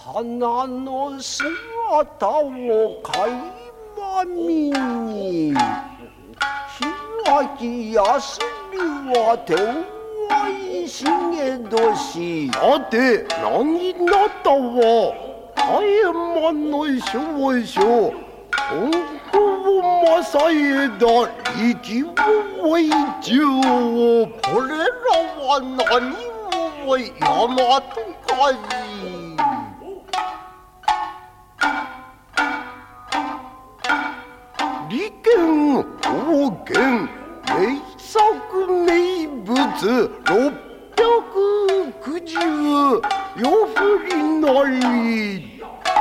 花の姿を垣間見に開き休みは手負いしげどし。 さて何なたは大満の少々本校正枝力を一応これらは何を大和かい。利権方権名作名物690夜降りなり。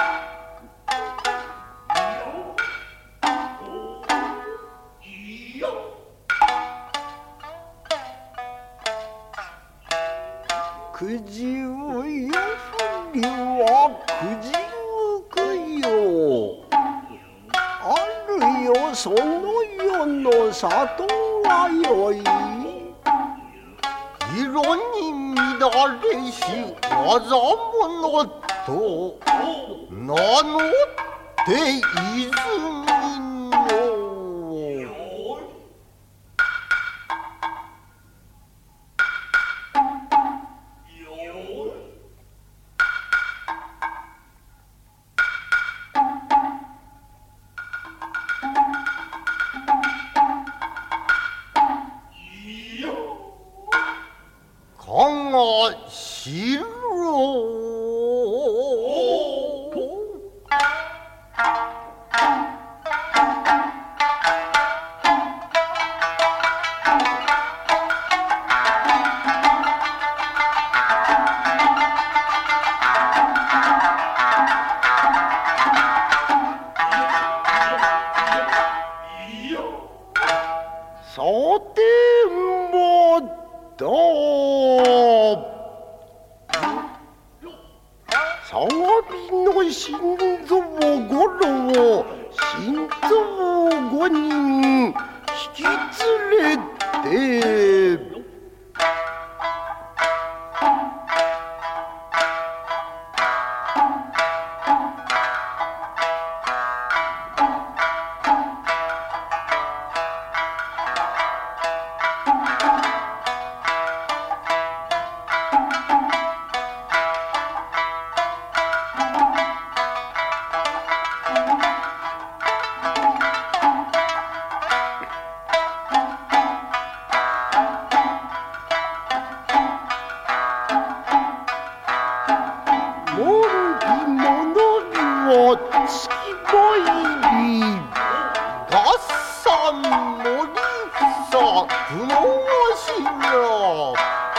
九十夜降りは九十九よ。あるよその世の里がよい。 色に乱れし技物と名乗って泉のかがしろ。さてまた相模の心臓五郎心臓五人引き連れて月ぼいり合算森房雲頭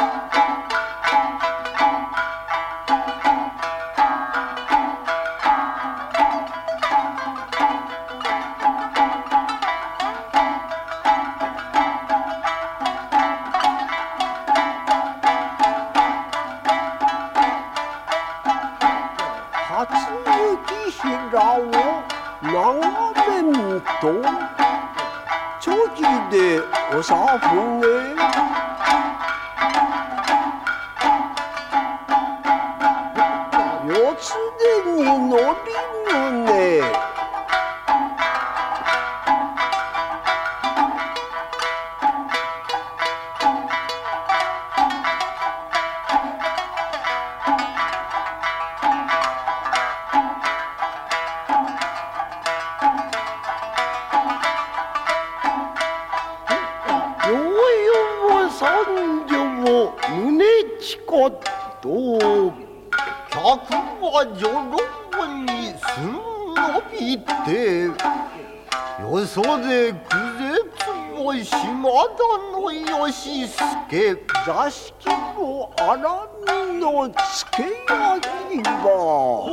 初雪平を眺めんと長期でおさふね。四つ手に乗り胸三両胸近と客は女郎にすんのびてよそで苦絶を島田の義助座敷の荒みのつけあぎは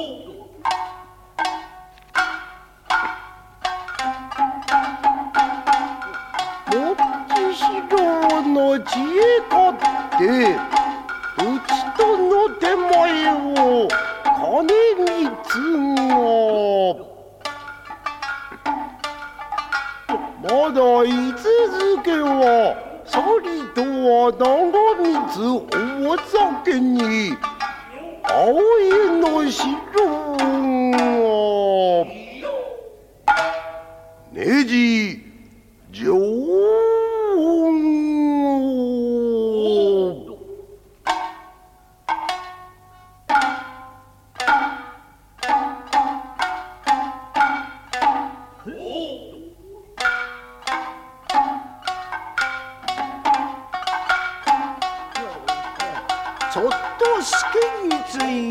の知恵勝ってうちとの手前を金に継ごまだ居続けはさりとは長光お酒に 아이 노시롱 내지 종 저또 스케이트의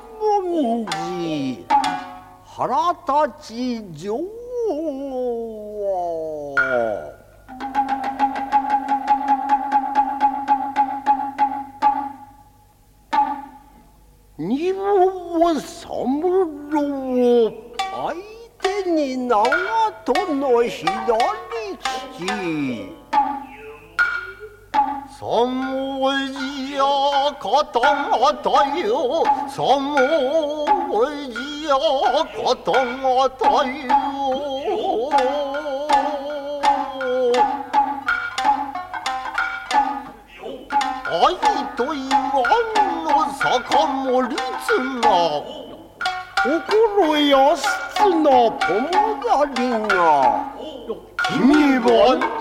뭔지 하라다지죠. 니뭐 선물로 아이덴이 나와도 너시달리지. 선물이야 거덩어다요 선물이야 거덩어다요 아이도 이만 사카몰리즈나 오그로야 쓰나 범가리냐 김이번